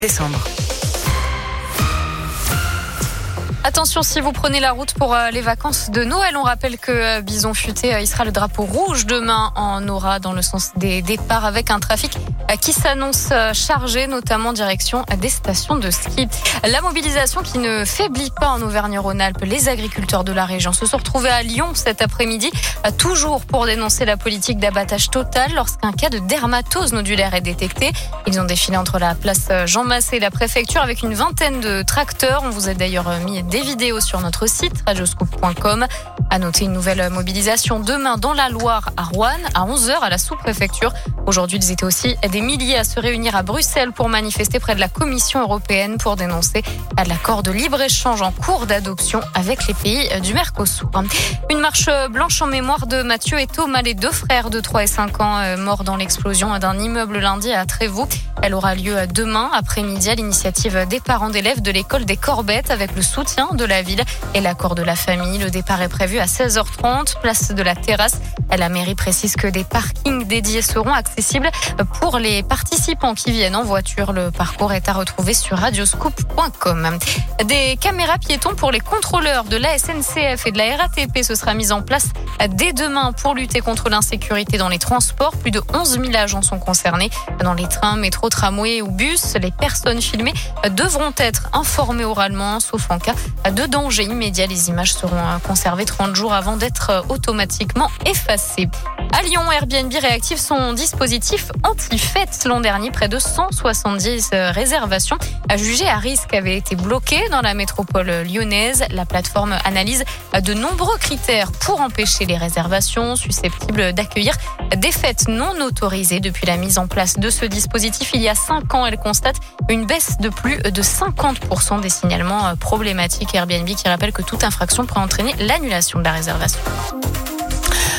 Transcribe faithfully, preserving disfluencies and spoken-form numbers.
décembre. Attention, si vous prenez la route pour les vacances de Noël, on rappelle que Bison Futé, il sera le drapeau rouge demain en aura dans le sens des départs avec un trafic qui s'annonce chargé, notamment direction des stations de ski. La mobilisation qui ne faiblit pas en Auvergne-Rhône-Alpes. Les agriculteurs de la région se sont retrouvés à Lyon cet après-midi, toujours pour dénoncer la politique d'abattage total lorsqu'un cas de dermatose nodulaire est détecté. Ils ont défilé entre la place Jean Massé et la préfecture avec une vingtaine de tracteurs. On vous a d'ailleurs mis des vidéos sur notre site radioscoop point com. À noter une nouvelle mobilisation demain dans la Loire à Roanne à onze heures à la sous-préfecture. Aujourd'hui, ils étaient aussi des milliers à se réunir à Bruxelles pour manifester près de la Commission européenne pour dénoncer l'accord de libre-échange en cours d'adoption avec les pays du Mercosur. Une marche blanche en mémoire de Mathieu et Thomas, les deux frères de trois et cinq ans morts dans l'explosion d'un immeuble lundi à Trévoux. Elle aura lieu demain après-midi à l'initiative des parents d'élèves de l'école des Corbettes avec le soutien de la ville et l'accord de la famille. Le départ est prévu à seize heures trente, place de la Terrasse. La mairie précise que des parkings dédiés seront accessibles pour les participants qui viennent en voiture. Le parcours est à retrouver sur radioscoop point com. Des caméras piétons pour les contrôleurs de la S N C F et de la R A T P, ce sera mis en place dès demain pour lutter contre l'insécurité dans les transports. Plus de onze mille agents sont concernés. Dans les trains, métros, tramways ou bus, les personnes filmées devront être informées oralement, sauf en cas de danger immédiat. Les images seront conservées trente jours avant d'être automatiquement effacées. À Lyon, Airbnb réactive son dispositif anti-fête. L'an dernier, près de cent soixante-dix réservations jugées à risque avaient été bloquées dans la métropole lyonnaise. La plateforme analyse de nombreux critères pour empêcher les réservations susceptibles d'accueillir des fêtes non autorisées. Depuis la mise en place de ce dispositif il y a cinq ans, elle constate une baisse de plus de cinquante pour cent des signalements problématiques. Airbnb qui rappelle que toute infraction pourrait entraîner l'annulation de la réservation.